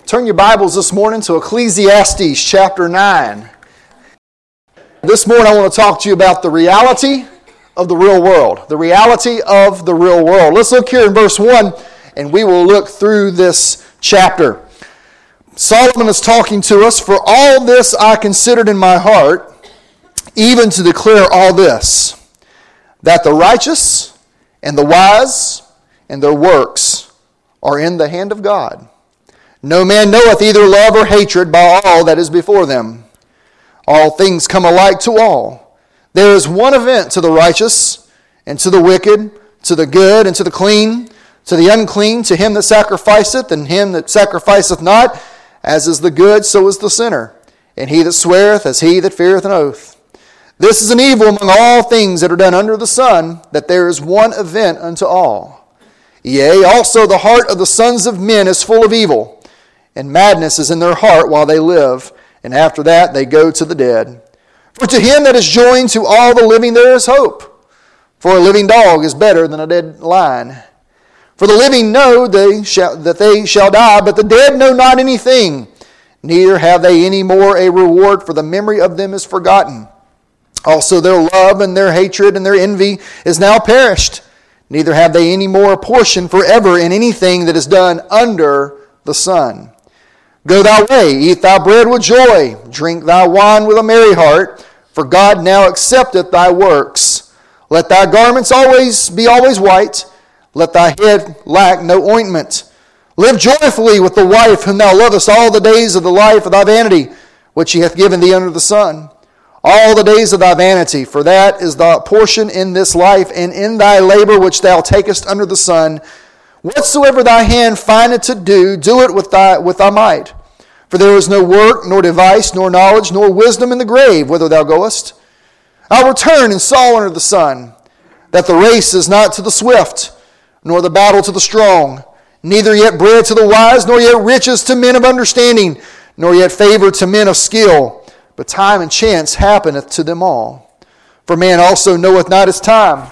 Turn your Bibles this morning to Ecclesiastes chapter 9. This morning I want to talk to you about the reality of the real world. The reality of the real world. Let's look here in verse 1 and we will look through this chapter. Solomon is talking to us, "For all this I considered in my heart, even to declare all this, that the righteous and the wise and their works are in the hand of God. No man knoweth either love or hatred by all that is before them. All things come alike to all. There is one event to the righteous and to the wicked, to the good and to the clean, to the unclean, to him that sacrificeth and him that sacrificeth not. As is the good, so is the sinner. And he that sweareth, as he that feareth an oath. This is an evil among all things that are done under the sun, that there is one event unto all. Yea, also the heart of the sons of men is full of evil, and madness is in their heart while they live, and after that they go to the dead. For to him that is joined to all the living there is hope. For a living dog is better than a dead lion. For the living know that they shall die, but the dead know not anything. Neither have they any more a reward, for the memory of them is forgotten. Also their love and their hatred and their envy is now perished. Neither have they any more a portion forever in anything that is done under the sun. Go thy way, eat thy bread with joy, drink thy wine with a merry heart, for God now accepteth thy works. Let thy garments be always white, let thy head lack no ointment. Live joyfully with the wife whom thou lovest all the days of the life of thy vanity, which he hath given thee under the sun. All the days of thy vanity, for that is thy portion in this life, and in thy labor which thou takest under the sun. Whatsoever thy hand findeth to do, do it with thy might. For there is no work, nor device, nor knowledge, nor wisdom in the grave, whither thou goest. I will return and saw under the sun, that the race is not to the swift, nor the battle to the strong, neither yet bread to the wise, nor yet riches to men of understanding, nor yet favor to men of skill. But time and chance happeneth to them all. For man also knoweth not his time,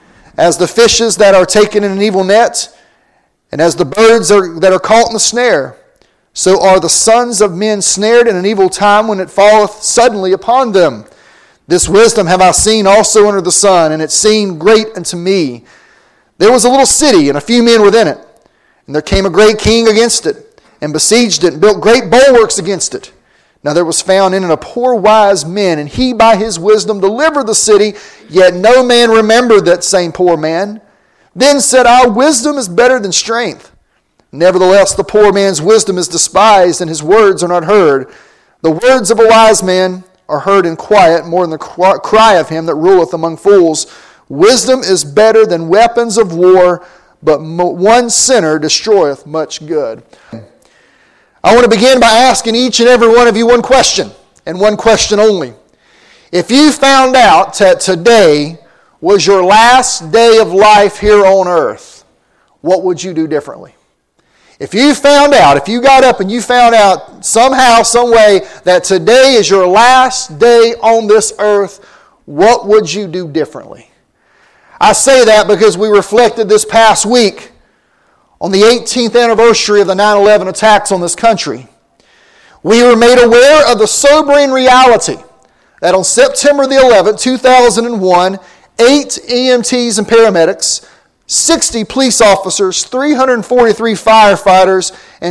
as the fishes that are taken in an evil net, and as the birds that are caught in the snare, so are the sons of men snared in an evil time when it falleth suddenly upon them. This wisdom have I seen also under the sun, and it seemed great unto me. There was a little city, and a few men within it. And there came a great king against it, and besieged it, and built great bulwarks against it. Now there was found in it a poor wise man, and he by his wisdom delivered the city, yet no man remembered that same poor man. Then said I, wisdom is better than strength. Nevertheless, the poor man's wisdom is despised, and his words are not heard. The words of a wise man are heard in quiet, more than the cry of him that ruleth among fools. Wisdom is better than weapons of war, but one sinner destroyeth much good. I want to begin by asking each and every one of you one question, and one question only. If you found out that today was your last day of life here on earth, what would you do differently? If you got up and you found out somehow, some way that today is your last day on this earth, what would you do differently? I say that because we reflected this past week on the 18th anniversary of the 9/11 attacks on this country. We were made aware of the sobering reality that on September the 11th, 2001, 8 EMTs and paramedics, 60 police officers, 343 firefighters, and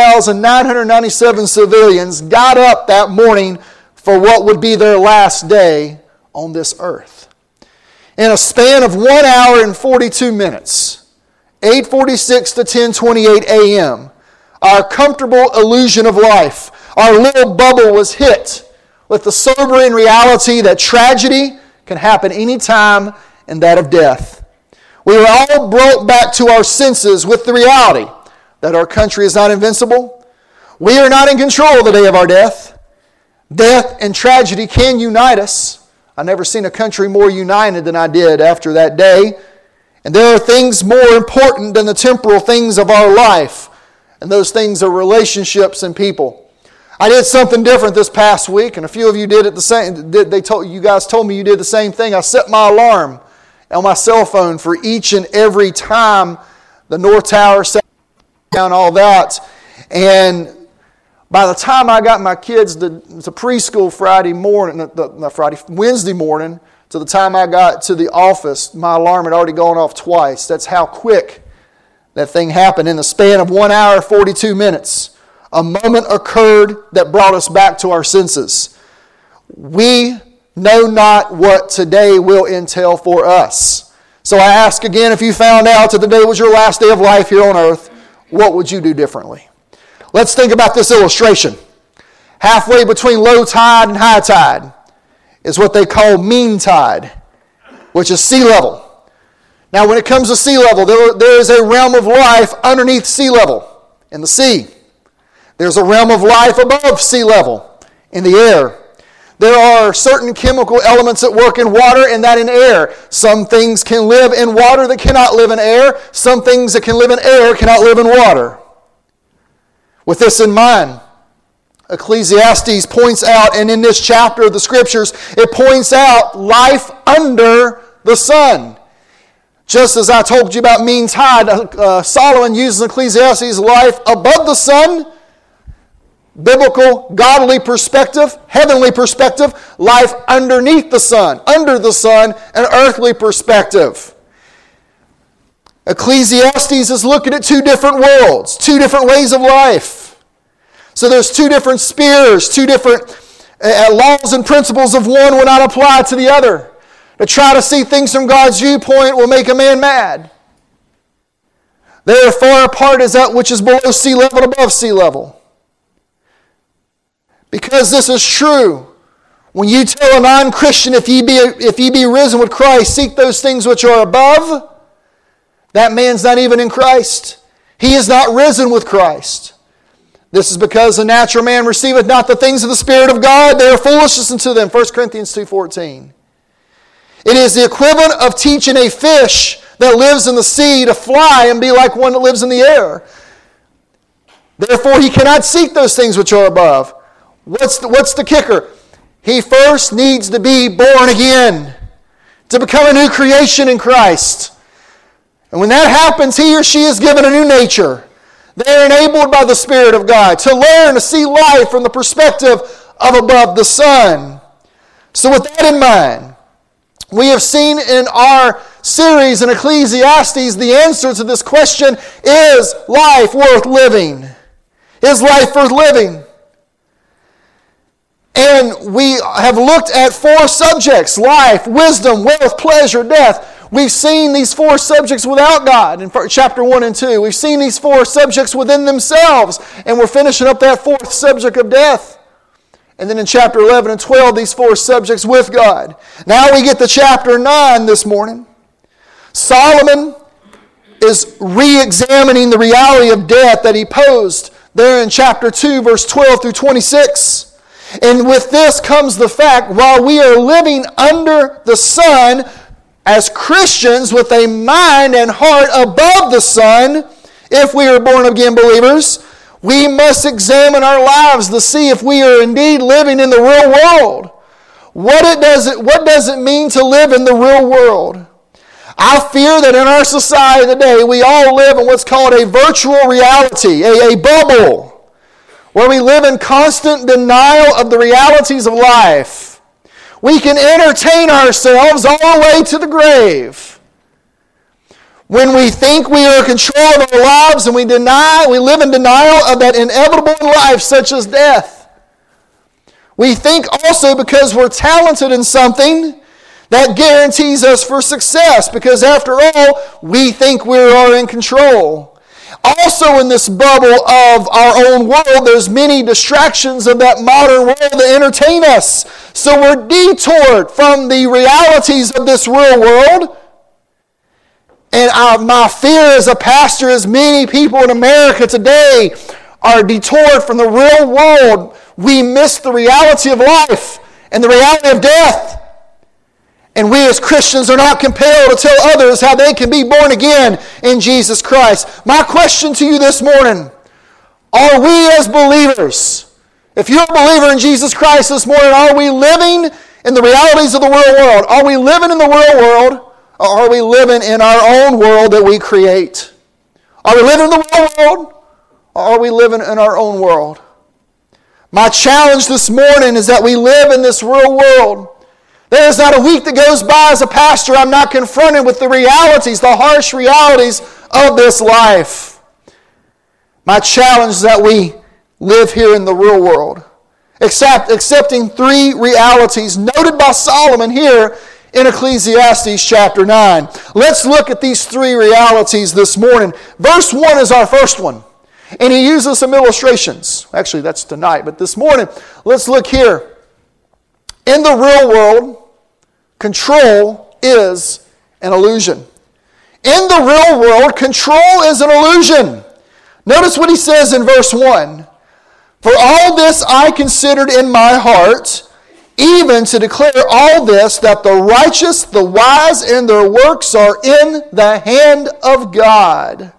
2,997 civilians got up that morning for what would be their last day on this earth. In a span of 1 hour and 42 minutes, 8:46 to 10:28 a.m., our comfortable illusion of life, our little bubble was hit with the sobering reality that tragedy can happen any time, and that of death. We were all brought back to our senses with the reality that our country is not invincible. We are not in control of the day of our death. Death and tragedy can unite us. I've never seen a country more united than I did after that day. And there are things more important than the temporal things of our life. And those things are relationships and people. I did something different this past week, and a few of you did it the same. You guys told me you did the same thing. I set my alarm on my cell phone for each and every time the North Tower set down, all that. And By the time I got my kids to preschool Wednesday morning, to the time I got to the office, my alarm had already gone off twice. That's how quick that thing happened. In the span of 1 hour, 42 minutes, a moment occurred that brought us back to our senses. We know not what today will entail for us. So I ask again, if you found out that today was your last day of life here on earth, what would you do differently? Let's think about this illustration. Halfway between low tide and high tide is what they call mean tide, which is sea level. Now, when it comes to sea level, there is a realm of life underneath sea level in the sea. There's a realm of life above sea level in the air. There are certain chemical elements that work in water and that in air. Some things can live in water that cannot live in air. Some things that can live in air cannot live in water. With this in mind, Ecclesiastes points out, and in this chapter of the Scriptures, it points out life under the sun. Just as I told you about mean tide, Solomon uses Ecclesiastes' life above the sun, biblical, godly perspective, heavenly perspective, life underneath the sun, under the sun, an earthly perspective. Ecclesiastes is looking at two different worlds, two different ways of life. So there's two different spheres, two different laws and principles of one will not apply to the other. To try to see things from God's viewpoint will make a man mad. They are far apart as that which is below sea level and above sea level. Because this is true, when you tell a non-Christian, if ye be risen with Christ, seek those things which are above, that man's not even in Christ. He is not risen with Christ. This is because the natural man receiveth not the things of the Spirit of God. They are foolishness unto them. 1 Corinthians 2:14. It is the equivalent of teaching a fish that lives in the sea to fly and be like one that lives in the air. Therefore, he cannot seek those things which are above. What's the kicker? He first needs to be born again, to become a new creation in Christ. And when that happens, he or she is given a new nature. They are enabled by the Spirit of God to learn to see life from the perspective of above the sun. So with that in mind, we have seen in our series in Ecclesiastes the answer to this question, is life worth living? Is life worth living? And we have looked at 4 subjects: life, wisdom, wealth, pleasure, death. We've seen these 4 subjects without God in chapter 1 and 2. We've seen these 4 subjects within themselves. And we're finishing up that 4th subject of death. And then in chapter 11 and 12, these 4 subjects with God. Now we get to chapter 9 this morning. Solomon is re-examining the reality of death that he posed there in chapter 2, verse 12 through 26. And with this comes the fact, while we are living under the sun as Christians with a mind and heart above the sun, if we are born again believers, we must examine our lives to see if we are indeed living in the real world. What does it mean to live in the real world? I fear that in our society today, we all live in what's called a virtual reality, a bubble, where we live in constant denial of the realities of life. We can entertain ourselves all the way to the grave. When we think we are in control of our lives and we live in denial of that inevitable in life, such as death. We think also because we're talented in something that guarantees us for success, because after all, we think we are in control. Also in this bubble of our own world, there's many distractions of that modern world that entertain us. So we're detoured from the realities of this real world. And my fear as a pastor is many people in America today are detoured from the real world. We miss the reality of life and the reality of death. And we as Christians are not compelled to tell others how they can be born again in Jesus Christ. My question to you this morning, are we as believers, if you're a believer in Jesus Christ this morning, are we living in the realities of the real world? Are we living in the real world, or are we living in our own world that we create? Are we living in the real world, or are we living in our own world? My challenge this morning is that we live in this real world. There is not a week that goes by as a pastor I'm not confronted with the realities, the harsh realities of this life. My challenge is that we live here in the real world, accepting three realities noted by Solomon here in Ecclesiastes chapter 9. Let's look at these three realities this morning. Verse 1 is our first one. And he uses some illustrations. Actually, that's tonight. But this morning, let's look here. In the real world, control is an illusion. In the real world, control is an illusion. Notice what he says in verse 1. For all this I considered in my heart, even to declare all this, that the righteous, the wise, and their works are in the hand of God.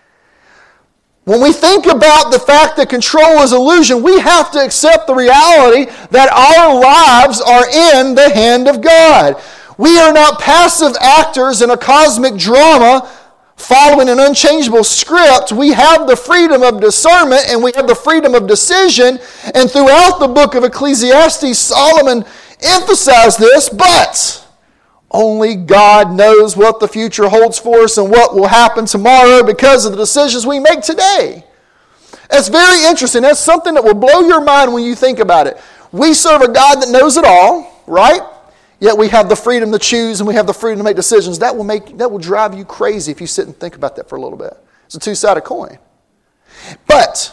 When we think about the fact that control is illusion, we have to accept the reality that our lives are in the hand of God. We are not passive actors in a cosmic drama following an unchangeable script. We have the freedom of discernment and we have the freedom of decision. And throughout the book of Ecclesiastes, Solomon emphasized this, but only God knows what the future holds for us and what will happen tomorrow because of the decisions we make today. That's very interesting. That's something that will blow your mind when you think about it. We serve a God that knows it all, right? Yet we have the freedom to choose and we have the freedom to make decisions. That will drive you crazy if you sit and think about that for a little bit. It's a two-sided coin. But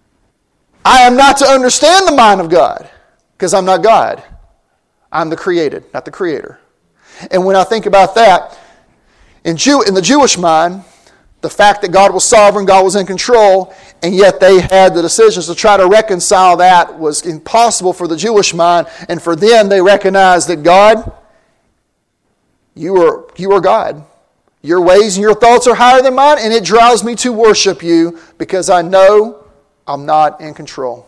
I am not to understand the mind of God because I'm not God. I'm the created, not the creator. And when I think about that, in the Jewish mind, the fact that God was sovereign, God was in control, and yet they had the decisions to try to reconcile that was impossible for the Jewish mind. And for them, they recognized that God, you are God. Your ways and your thoughts are higher than mine, and it drives me to worship you because I know I'm not in control.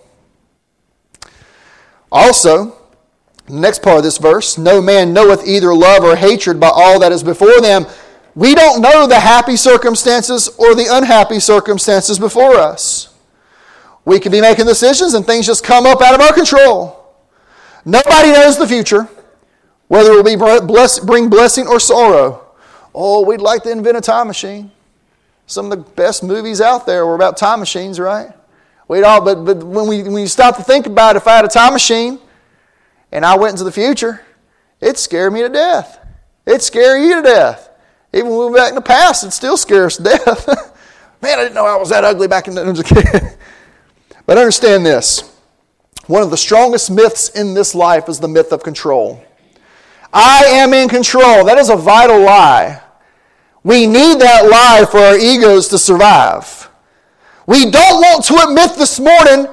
Also, the next part of this verse, no man knoweth either love or hatred by all that is before them. We don't know the happy circumstances or the unhappy circumstances before us. We could be making decisions and things just come up out of our control. Nobody knows the future, whether it will bring blessing or sorrow. Oh, we'd like to invent a time machine. Some of the best movies out there were about time machines, right? But when you stop to think about it, if I had a time machine and I went into the future, it'd scare me to death. It'd scare you to death. Even when we went back in the past, it'd still scare us to death. Man, I didn't know I was that ugly back in the... But understand this. One of the strongest myths in this life is the myth of control. I am in control. That is a vital lie. We need that lie for our egos to survive. We don't want to admit this morning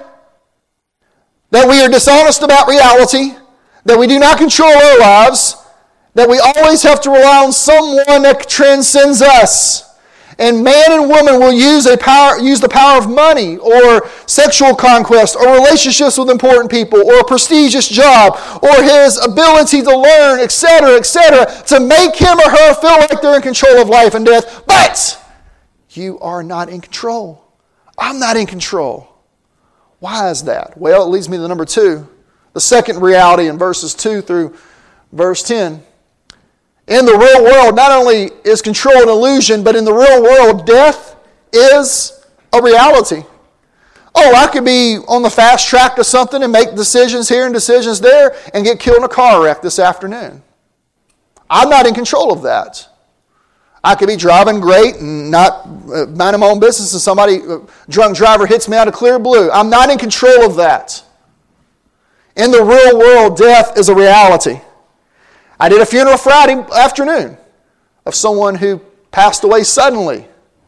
that we are dishonest about reality, that we do not control our lives, that we always have to rely on someone that transcends us. And man and woman will use the power of money or sexual conquest or relationships with important people or a prestigious job or his ability to learn, etc., to make him or her feel like they're in control of life and death. But you are not in control. I'm not in control. Why is that? Well, it leads me to number 2. The second reality in verses 2 through verse 10. In the real world, not only is control an illusion, but in the real world, death is a reality. Oh, I could be on the fast track to something and make decisions here and decisions there and get killed in a car wreck this afternoon. I'm not in control of that. I could be driving great and not minding my own business and a drunk driver hits me out of clear blue. I'm not in control of that. In the real world, death is a reality. I did a funeral Friday afternoon of someone who passed away suddenly.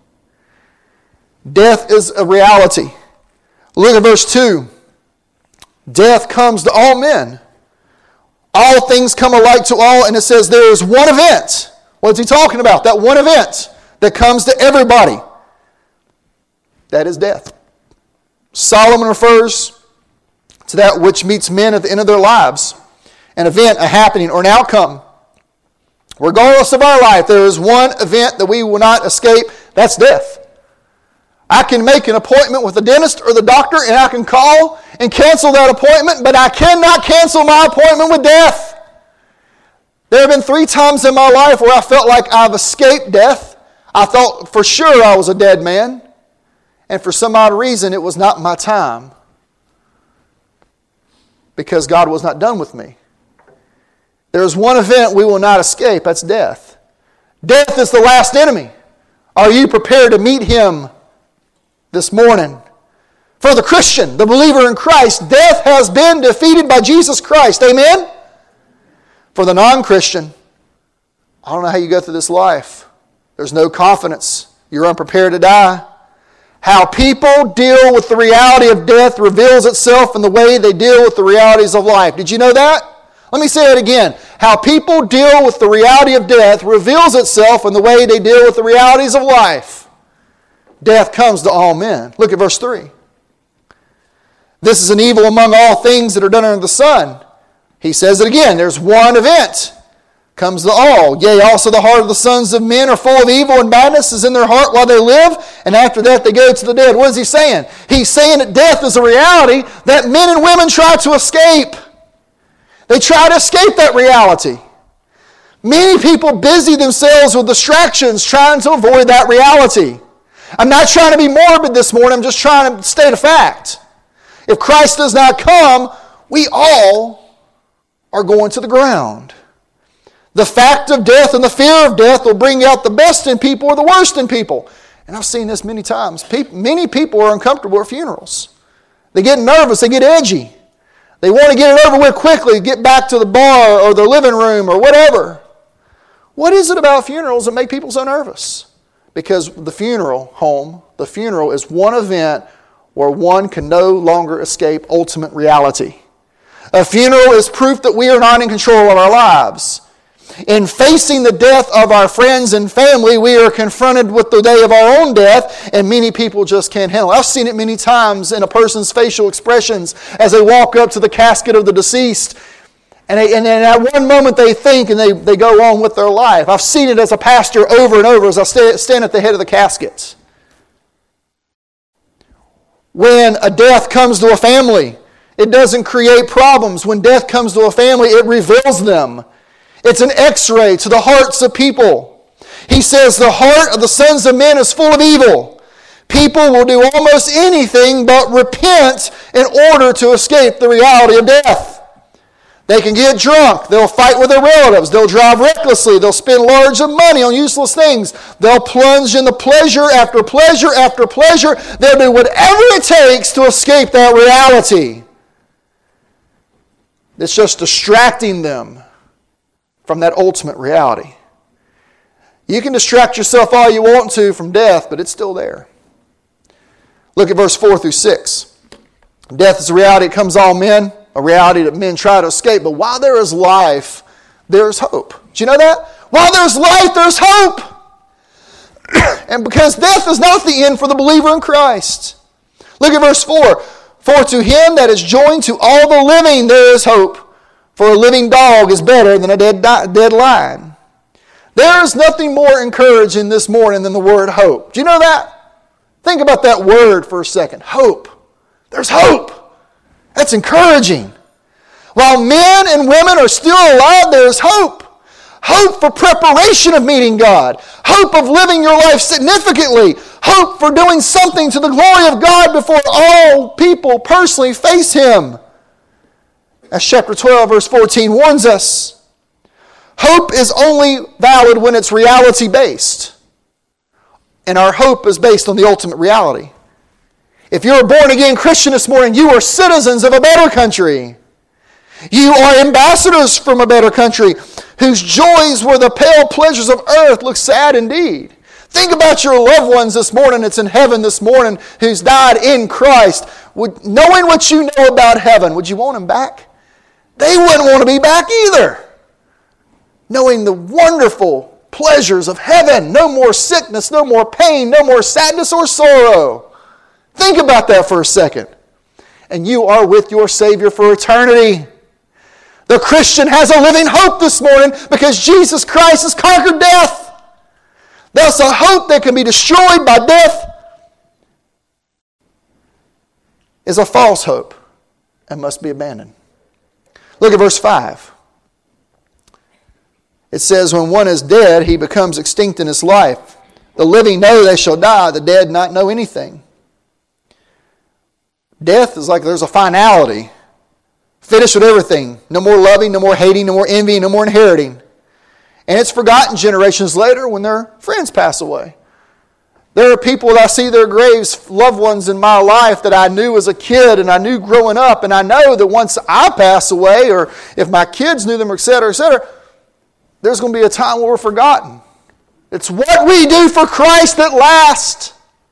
Death is a reality. Look at verse 2. Death comes to all men. All things come alike to all, and it says there is one event. What's he talking about? That one event that comes to everybody. That is death. Solomon refers to that which meets men at the end of their lives. An event, a happening, or an outcome. Regardless of our life, there is one event that we will not escape. That's death. I can make an appointment with the dentist or the doctor, and I can call, and cancel that appointment, but I cannot cancel my appointment with death. There have been 3 times in my life where I felt like I've escaped death. I thought for sure I was a dead man. And for some odd reason, it was not my time. Because God was not done with me. There is one event we will not escape. That's death. Death is the last enemy. Are you prepared to meet him this morning? For the Christian, the believer in Christ, death has been defeated by Jesus Christ. Amen? For the non-Christian, I don't know how you go through this life. There's no confidence. You're unprepared to die. How people deal with the reality of death reveals itself in the way they deal with the realities of life. Did you know that? Let me say it again. How people deal with the reality of death reveals itself in the way they deal with the realities of life. Death comes to all men. Look at verse 3. This is an evil among all things that are done under the sun. He says it again. There's one event. Comes to all. Yea, also the heart of the sons of men are full of evil, and madness is in their heart while they live, and after that they go to the dead. What is he saying? He's saying that death is a reality that men and women try to escape. They try to escape that reality. Many people busy themselves with distractions trying to avoid that reality. I'm not trying to be morbid this morning. I'm just trying to state a fact. If Christ does not come, we all are going to the ground. The fact of death and the fear of death will bring out the best in people or the worst in people. And I've seen this many times. Many people are uncomfortable at funerals. They get nervous. They get edgy. They want to get it over with quickly, get back to the bar or their living room or whatever. What is it about funerals that make people so nervous? Because the funeral home, the funeral is one event where one can no longer escape ultimate reality. A funeral is proof that we are not in control of our lives. In facing the death of our friends and family, we are confronted with the day of our own death, and many people just can't handle it. I've seen it many times in a person's facial expressions as they walk up to the casket of the deceased, and at one moment they think and they go on with their life. I've seen it as a pastor over and over as I stand at the head of the casket. When a death comes to a family, it doesn't create problems. When death comes to a family, it reveals them. It's an x-ray to the hearts of people. He says the heart of the sons of men is full of evil. People will do almost anything but repent in order to escape the reality of death. They can get drunk. They'll fight with their relatives. They'll drive recklessly. They'll spend large money on useless things. They'll plunge into pleasure after pleasure after pleasure. They'll do whatever it takes to escape that reality. It's just distracting them from that ultimate reality. You can distract yourself all you want to from death, but it's still there. Look at verse 4 through 6. Death is a reality that comes to all men, a reality that men try to escape. But while there is life, there is hope. Do you know that? While there's life, there's hope. And because death is not the end for the believer in Christ. Look at verse 4. For to him that is joined to all the living there is hope. For a living dog is better than a dead lion. There is nothing more encouraging this morning than the word hope. Do you know that? Think about that word for a second. Hope. There's hope. That's encouraging. While men and women are still alive, there's hope. Hope for preparation of meeting God. Hope of living your life significantly. Hope for doing something to the glory of God before all people personally face Him. As chapter 12, verse 14 warns us, hope is only valid when it's reality-based. And our hope is based on the ultimate reality. If you're a born-again Christian this morning, you are citizens of a better country. You are ambassadors from a better country whose joys were the pale pleasures of earth look sad indeed. Think about your loved ones this morning that's in heaven this morning who's died in Christ. Knowing what you know about heaven, would you want them back? They wouldn't want to be back either. Knowing the wonderful pleasures of heaven. No more sickness, no more pain, no more sadness or sorrow. Think about that for a second. And you are with your Savior for eternity. The Christian has a living hope this morning because Jesus Christ has conquered death. Thus a hope that can be destroyed by death is a false hope. and must be abandoned. Look at verse 5. It says, when one is dead, he becomes extinct in his life. The living know they shall die, the dead not know anything. Death is like there's a finality. Finished with everything. No more loving, no more hating, no more envying, no more inheriting. And it's forgotten generations later when their friends pass away. There are people that I see their graves, loved ones in my life that I knew as a kid and I knew growing up. And I know that once I pass away, or if my kids knew them, etc., there's going to be a time where we're forgotten. It's what we do for Christ that lasts.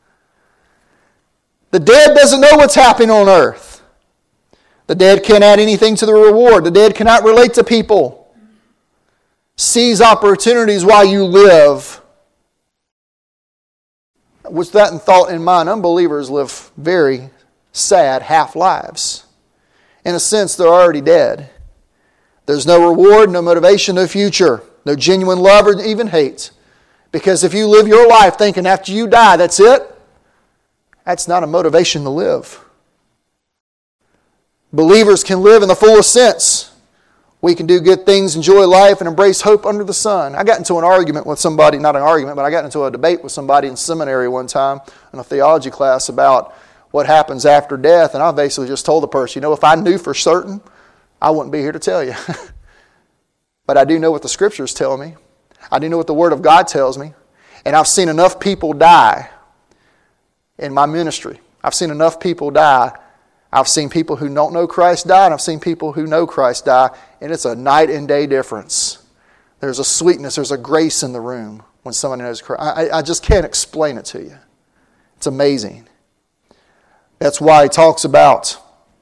The dead doesn't know what's happening on earth. The dead can't add anything to the reward. The dead cannot relate to people. Seize opportunities while you live. With that thought in mind, unbelievers live very sad half-lives. In a sense, they're already dead. There's no reward, no motivation, no future, no genuine love or even hate. Because if you live your life thinking after you die, that's it, that's not a motivation to live. Believers can live in the fullest sense. We can do good things, enjoy life, and embrace hope under the sun. I got into an argument with somebody, not an argument, but I got into a debate with somebody in seminary one time in a theology class about what happens after death. And I basically just told the person, if I knew for certain, I wouldn't be here to tell you. But I do know what the Scriptures tell me. I do know what the Word of God tells me. And I've seen enough people die in my ministry. I've seen enough people die. I've seen people who don't know Christ die, and I've seen people who know Christ die, and it's a night and day difference. There's a sweetness, there's a grace in the room when somebody knows Christ. I just can't explain it to you. It's amazing. That's why he talks about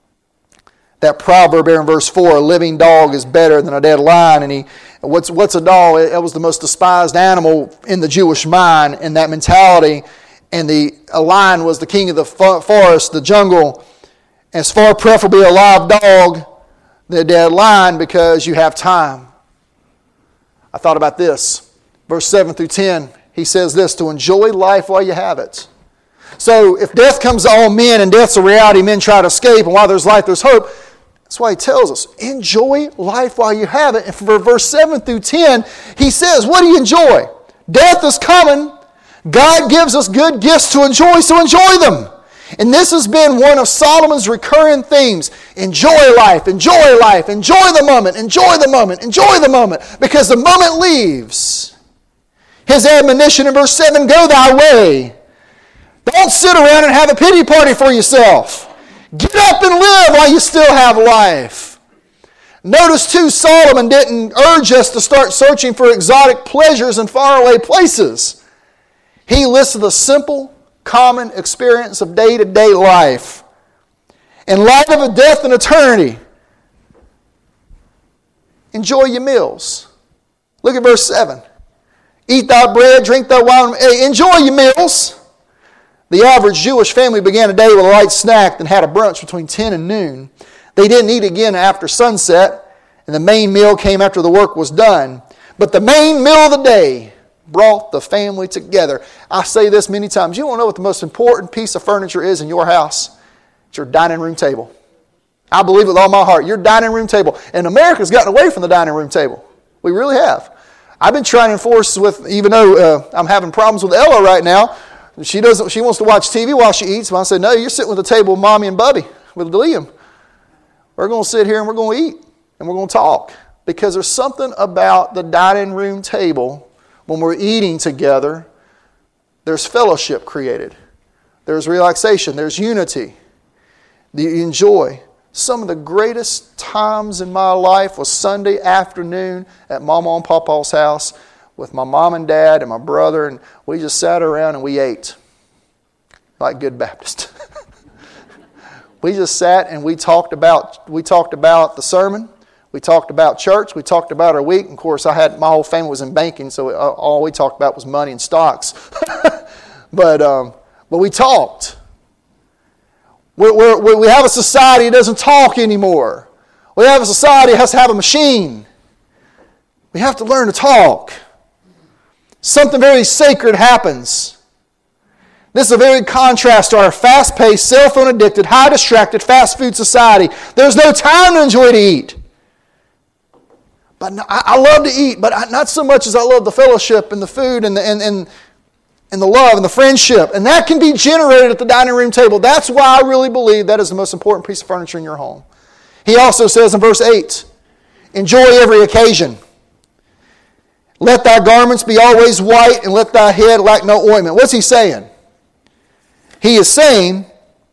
that proverb there in verse 4, a living dog is better than a dead lion. And what's a dog? It was the most despised animal in the Jewish mind, in that mentality. And a lion was the king of the forest, the jungle. And it's far preferably a live dog than a dead lion because you have time. I thought about this. Verse 7 through 10, he says this, to enjoy life while you have it. So if death comes to all men and death's a reality, men try to escape, and while there's life, there's hope. That's why he tells us, enjoy life while you have it. And for verse 7 through 10, he says, what do you enjoy? Death is coming. God gives us good gifts to enjoy, so enjoy them. And this has been one of Solomon's recurring themes. Enjoy life, enjoy life, enjoy the moment, enjoy the moment, enjoy the moment. Because the moment leaves. His admonition in verse 7, go thy way. Don't sit around and have a pity party for yourself. Get up and live while you still have life. Notice too, Solomon didn't urge us to start searching for exotic pleasures in faraway places. He listed the simple, common experience of day-to-day life. In light of a death and eternity, enjoy your meals. Look at verse 7. Eat thy bread, drink thy wine. Hey, enjoy your meals. The average Jewish family began a day with a light snack and had a brunch between 10 and noon. They didn't eat again after sunset, and the main meal came after the work was done. But the main meal of the day brought the family together. I say this many times. You want to know what the most important piece of furniture is in your house? It's your dining room table. I believe with all my heart. Your dining room table. And America's gotten away from the dining room table. We really have. I've been trying to enforce with, even though I'm having problems with Ella right now, she wants to watch TV while she eats. But I said, no, you're sitting with the table with Mommy and Bubby, with Liam. We're going to sit here and we're going to eat and we're going to talk. Because there's something about the dining room table when we're eating together. There's fellowship created. There's relaxation. There's unity. You enjoy. Some of the greatest times in my life was Sunday afternoon at Mama and Papa's house with my mom and dad and my brother, and we just sat around and we ate like good Baptists. We just sat and we talked about the sermon. We talked about church. We talked about our week. And of course, my whole family was in banking, so all we talked about was money and stocks. But we talked. We have a society that doesn't talk anymore. We have a society that has to have a machine. We have to learn to talk. Something very sacred happens. This is a very contrast to our fast-paced, cell phone addicted, high distracted, fast food society. There's no time to enjoy to eat. But I love to eat, but not so much as I love the fellowship and the food and the love and the friendship. And that can be generated at the dining room table. That's why I really believe that is the most important piece of furniture in your home. He also says in verse 8, enjoy every occasion. Let thy garments be always white, and let thy head lack no ointment. What's he saying? He is saying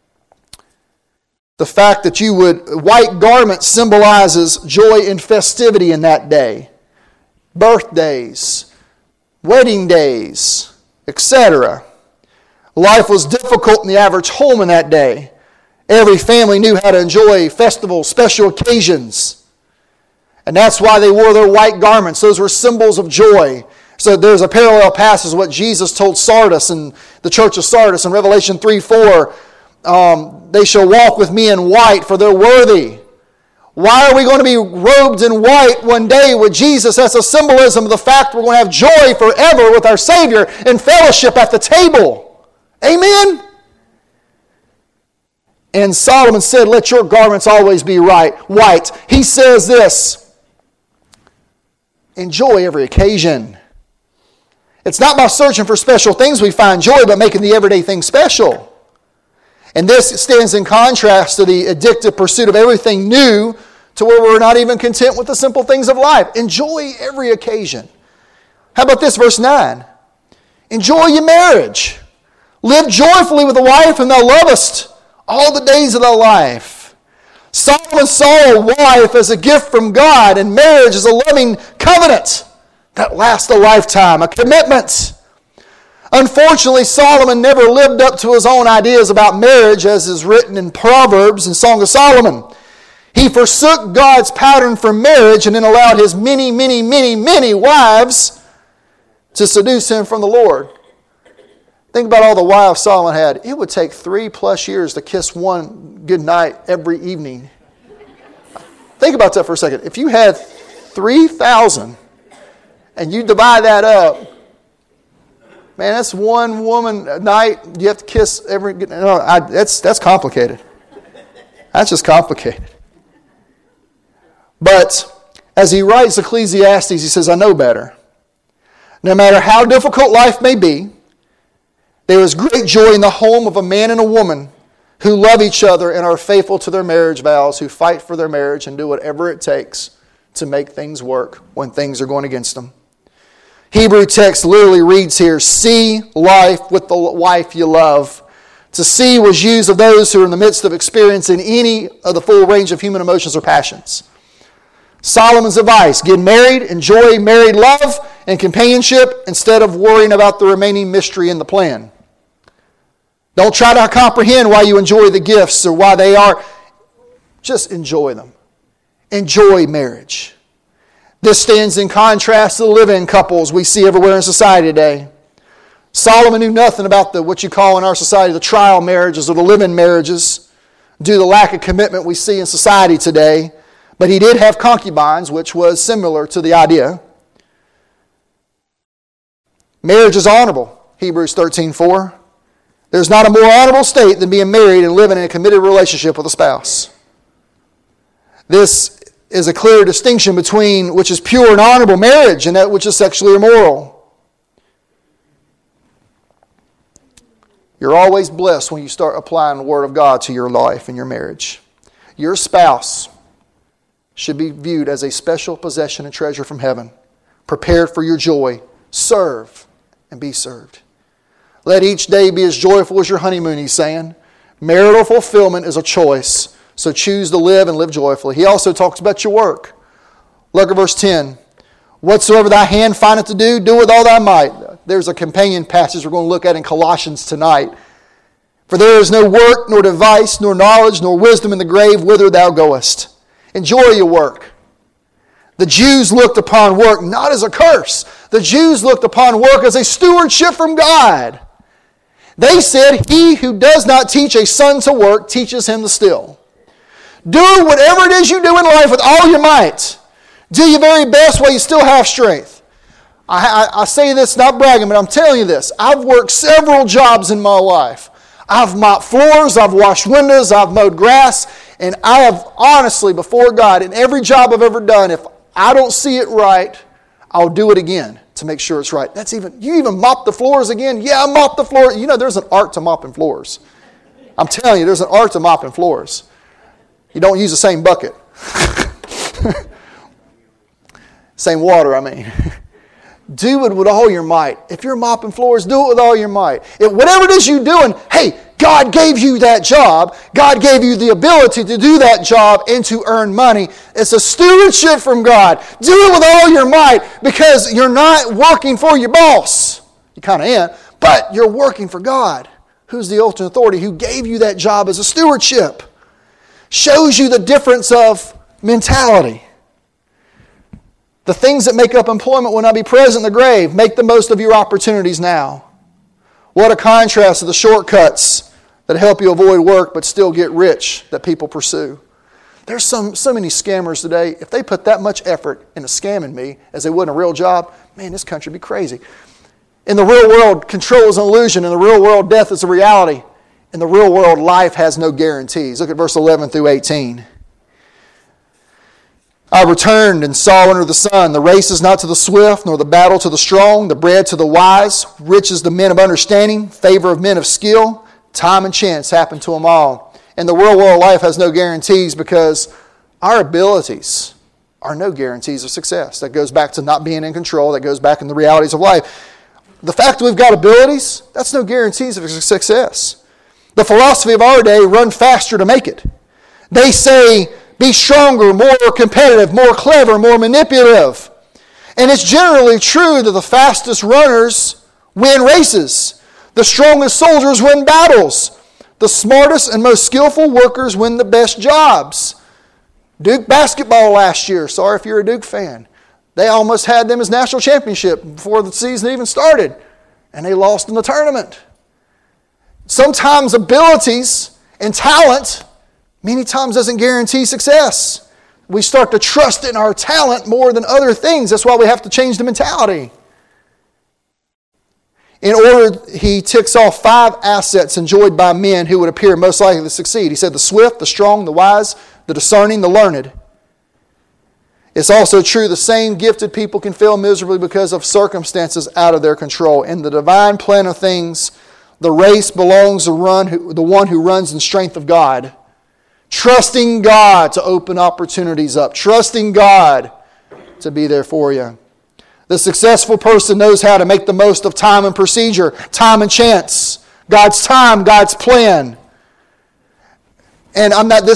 the fact that white garment symbolizes joy and festivity in that day. Birthdays, wedding days, etc. Life was difficult in the average home in that day. Every family knew how to enjoy festivals, special occasions. And that's why they wore their white garments. Those were symbols of joy. So there's a parallel passage what Jesus told Sardis in the church of Sardis in Revelation 3:4. They shall walk with me in white, for they're worthy. Why are we going to be robed in white one day with Jesus? That's a symbolism of the fact we're going to have joy forever with our Savior and fellowship at the table. Amen? And Solomon said, let your garments always be white. He says this, enjoy every occasion. It's not by searching for special things we find joy, but making the everyday thing special. And this stands in contrast to the addictive pursuit of everything new, to where we're not even content with the simple things of life. Enjoy every occasion. How about this, verse 9? Enjoy your marriage. Live joyfully with the wife whom thou lovest all the days of thy life. Solomon saw a wife as a gift from God, and marriage as a loving covenant that lasts a lifetime, a commitment. Unfortunately, Solomon never lived up to his own ideas about marriage as is written in Proverbs and Song of Solomon. He forsook God's pattern for marriage and then allowed his many, many, many, many wives to seduce him from the Lord. Think about all the wives Solomon had. It would take 3+ years to kiss one goodnight every evening. Think about that for a second. If you had 3,000 and you divide that up, man, that's one woman a night. You have to kiss every... that's complicated. That's just complicated. But as he writes Ecclesiastes, he says, I know better. No matter how difficult life may be, there is great joy in the home of a man and a woman who love each other and are faithful to their marriage vows, who fight for their marriage and do whatever it takes to make things work when things are going against them. Hebrew text literally reads here, see life with the wife you love. To see was used of those who are in the midst of experiencing any of the full range of human emotions or passions. Solomon's advice, get married, enjoy married love and companionship instead of worrying about the remaining mystery in the plan. Don't try to comprehend why you enjoy the gifts or why they are. Just enjoy them. Enjoy marriage. This stands in contrast to the live-in couples we see everywhere in society today. Solomon knew nothing about what you call in our society the trial marriages or the live-in marriages due to the lack of commitment we see in society today. But he did have concubines, which was similar to the idea. Marriage is honorable, Hebrews 13:4. There's not a more honorable state than being married and living in a committed relationship with a spouse. This is a clear distinction between which is pure and honorable marriage and that which is sexually immoral. You're always blessed when you start applying the Word of God to your life and your marriage. Your spouse should be viewed as a special possession and treasure from heaven, prepared for your joy. Serve and be served. Let each day be as joyful as your honeymoon, he's saying. Marital fulfillment is a choice, so choose to live and live joyfully. He also talks about your work. Look at verse 10. Whatsoever thy hand findeth to do, do with all thy might. There's a companion passage we're going to look at in Colossians tonight. For there is no work, nor device, nor knowledge, nor wisdom in the grave whither thou goest. Enjoy your work. The Jews looked upon work not as a curse. The Jews looked upon work as a stewardship from God. They said, he who does not teach a son to work teaches him to steal. Do whatever it is you do in life with all your might. Do your very best while you still have strength. I say this not bragging, but I'm telling you this. I've worked several jobs in my life. I've mopped floors, I've washed windows, I've mowed grass, and I have honestly, before God, in every job I've ever done, if I don't see it right, I'll do it again to make sure it's right. You even mop the floors again? Yeah, I mop the floor. You know, there's an art to mopping floors. I'm telling you, there's an art to mopping floors. You don't use the same bucket. Same water, I mean. Do it with all your might. If you're mopping floors, do it with all your might. Whatever it is you're doing, hey, God gave you that job. God gave you the ability to do that job and to earn money. It's a stewardship from God. Do it with all your might because you're not working for your boss. You kind of am, but you're working for God, who's the ultimate authority, who gave you that job as a stewardship. Shows you the difference of mentality. The things that make up employment will not be present in the grave. Make the most of your opportunities now. What a contrast to the shortcuts that help you avoid work but still get rich that people pursue. There's so many scammers today. If they put that much effort into scamming me as they would in a real job, man, this country would be crazy. In the real world, control is an illusion. In the real world, death is a reality. In the real world, life has no guarantees. Look at verse 11 through 18. I returned and saw under the sun, the race is not to the swift, nor the battle to the strong, the bread to the wise, riches to men of understanding, favor of men of skill, time and chance happen to them all. And the real world life has no guarantees because our abilities are no guarantees of success. That goes back to not being in control. That goes back in the realities of life. The fact that we've got abilities, that's no guarantees of success. The philosophy of our day, run faster to make it. They say, be stronger, more competitive, more clever, more manipulative. And it's generally true that the fastest runners win races. The strongest soldiers win battles. The smartest and most skillful workers win the best jobs. Duke basketball last year, sorry if you're a Duke fan, they almost had them as national championship before the season even started. And they lost in the tournament. Sometimes abilities and talent many times doesn't guarantee success. We start to trust in our talent more than other things. That's why we have to change the mentality. In order, he ticks off 5 assets enjoyed by men who would appear most likely to succeed. He said the swift, the strong, the wise, the discerning, the learned. It's also true the same gifted people can fail miserably because of circumstances out of their control. In the divine plan of things, the race belongs to the one who runs in strength of God. Trusting God to open opportunities up. Trusting God to be there for you. The successful person knows how to make the most of time and procedure, time and chance, God's time, God's plan. And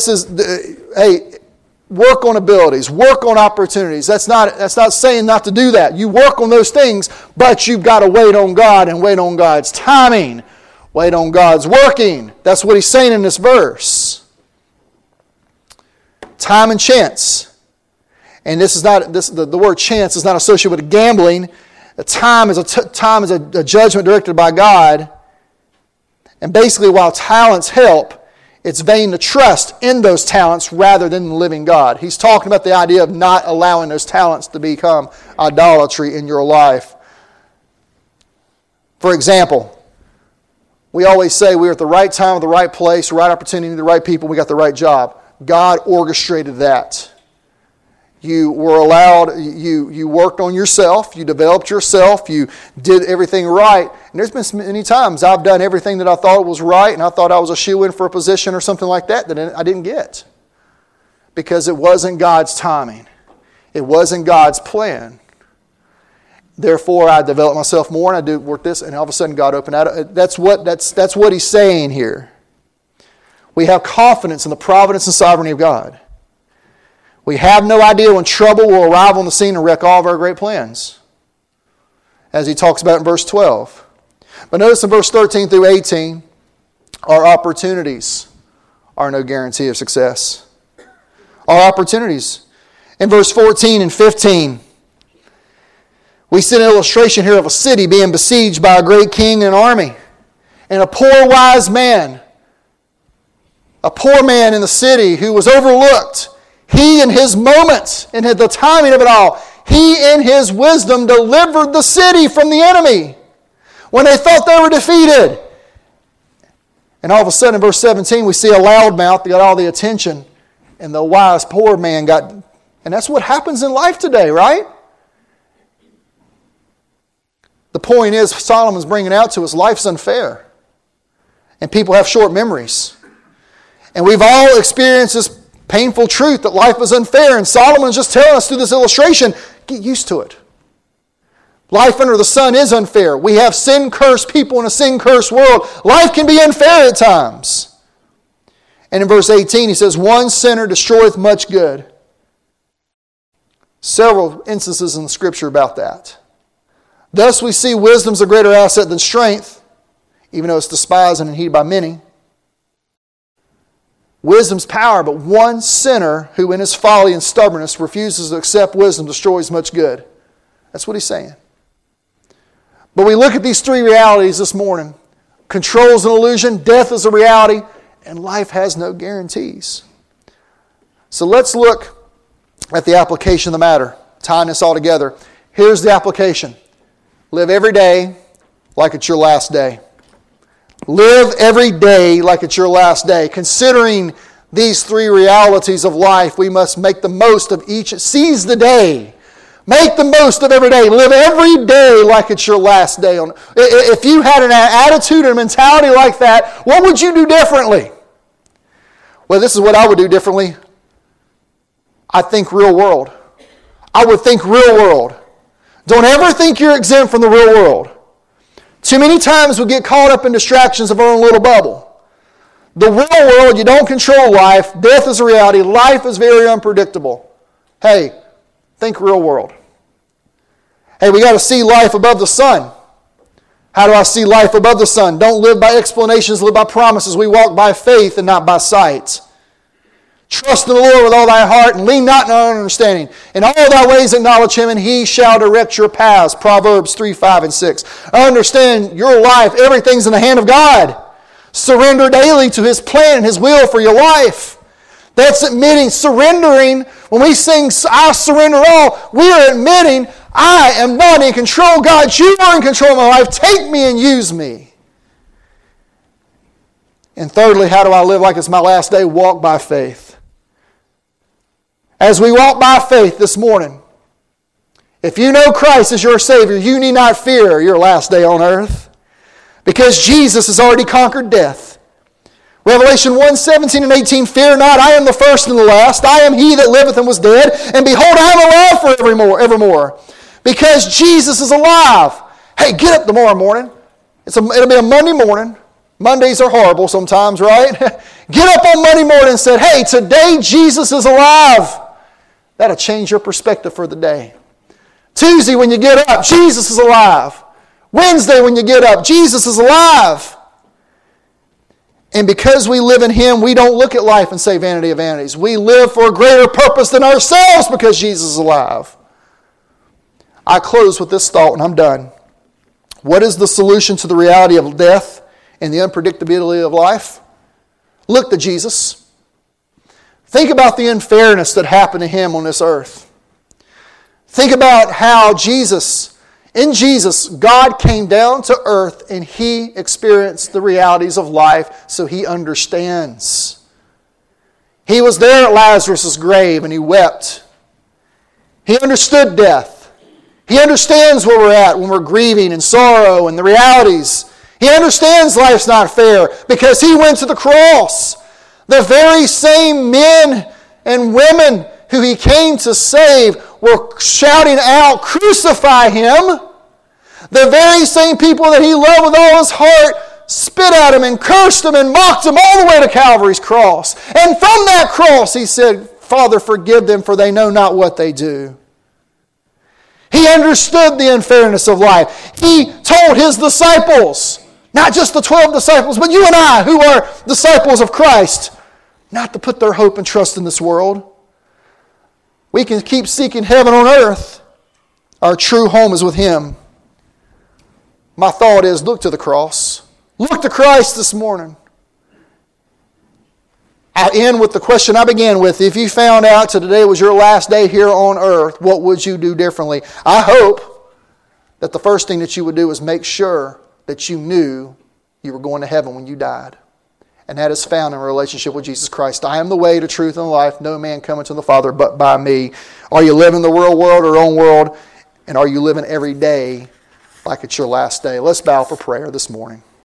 work on abilities, work on opportunities. That's not saying not to do that. You work on those things, but you've got to wait on God and wait on God's timing. Wait on God's working. That's what he's saying in this verse. Time and chance. And the word chance is not associated with gambling. Time is a judgment directed by God. And basically, while talents help, it's vain to trust in those talents rather than the living God. He's talking about the idea of not allowing those talents to become idolatry in your life. For example, we always say we're at the right time, at the right place, the right opportunity, the right people, we got the right job. God orchestrated that. You were allowed, you worked on yourself, you developed yourself, you did everything right. And there's been many times I've done everything that I thought was right and I thought I was a shoo-in for a position or something like that I didn't get. Because it wasn't God's timing. It wasn't God's plan. Therefore, I developed myself more and I did work this and all of a sudden God opened out. That's what he's saying here. We have confidence in the providence and sovereignty of God. We have no idea when trouble will arrive on the scene and wreck all of our great plans, as he talks about in verse 12. But notice in verse 13 through 18, our opportunities are no guarantee of success. Our opportunities. In verse 14 and 15, we see an illustration here of a city being besieged by a great king and army. And a poor wise man, a poor man in the city who was overlooked, he in his moment, and at the timing of it all, He in His wisdom delivered the city from the enemy when they thought they were defeated. And all of a sudden in verse 17 we see a loudmouth got all the attention, and the wise poor man got... And that's what happens in life today, right? The point is, Solomon's bringing out to us, life's unfair. And people have short memories. And we've all experienced this painful truth that life is unfair. And Solomon's just telling us through this illustration, get used to it. Life under the sun is unfair. We have sin-cursed people in a sin-cursed world. Life can be unfair at times. And in verse 18 he says, one sinner destroyeth much good. Several instances in the Scripture about that. Thus we see wisdom's a greater asset than strength, even though it's despised and heeded by many. Wisdom's power, but one sinner who in his folly and stubbornness refuses to accept wisdom destroys much good. That's what he's saying. But we look at these three realities this morning. Control is an illusion, death is a reality, and life has no guarantees. So let's look at the application of the matter, tying this all together. Here's the application. Live every day like it's your last day. Live every day like it's your last day. Considering these three realities of life, we must make the most of each. Seize the day. Make the most of every day. Live every day like it's your last day. If you had an attitude and a mentality like that, what would you do differently? Well, this is what I would do differently. I think real world. I would think real world. Don't ever think you're exempt from the real world. Too many times we get caught up in distractions of our own little bubble. The real world, you don't control life. Death is a reality. Life is very unpredictable. Hey, think real world. Hey, we got to see life above the sun. How do I see life above the sun? Don't live by explanations, live by promises. We walk by faith and not by sight. Trust in the Lord with all thy heart and lean not in thy own understanding. In all thy ways acknowledge Him and He shall direct your paths. Proverbs 3, 5, and 6. Understand your life, everything's in the hand of God. Surrender daily to His plan and His will for your life. That's admitting, surrendering. When we sing, I surrender all, we are admitting, I am not in control. God, you are in control of my life. Take me and use me. And thirdly, how do I live like it's my last day? Walk by faith. As we walk by faith this morning, if you know Christ as your Savior, you need not fear your last day on earth, because Jesus has already conquered death. Revelation 1, 17 and 18, fear not, I am the first and the last. I am He that liveth and was dead, and behold, I am alive for evermore. Because Jesus is alive. Hey, get up tomorrow morning. It'll be a Monday morning. Mondays are horrible sometimes, right? Get up on Monday morning and say, hey, today Jesus is alive. That'll change your perspective for the day. Tuesday when you get up, Jesus is alive. Wednesday when you get up, Jesus is alive. And because we live in Him, we don't look at life and say vanity of vanities. We live for a greater purpose than ourselves because Jesus is alive. I close with this thought and I'm done. What is the solution to the reality of death and the unpredictability of life? Look to Jesus. Think about the unfairness that happened to Him on this earth. Think about how in Jesus, God came down to earth and He experienced the realities of life so He understands. He was there at Lazarus' grave and He wept. He understood death. He understands where we're at when we're grieving and sorrow and the realities. He understands life's not fair because He went to the cross. The very same men and women who He came to save were shouting out, crucify Him. The very same people that He loved with all His heart spit at Him and cursed Him and mocked Him all the way to Calvary's cross. And from that cross He said, Father, forgive them, for they know not what they do. He understood the unfairness of life. He told His disciples, not just the 12 disciples, but you and I, who are disciples of Christ, not to put their hope and trust in this world. We can keep seeking heaven on earth. Our true home is with Him. My thought is, look to the cross. Look to Christ this morning. I end with the question I began with. If you found out today was your last day here on earth, what would you do differently? I hope that the first thing that you would do is make sure that you knew you were going to heaven when you died. And that is found in a relationship with Jesus Christ. I am the way, the truth, and the life. No man cometh to the Father but by me. Are you living the real world or your own world? And are you living every day like it's your last day? Let's bow for prayer this morning.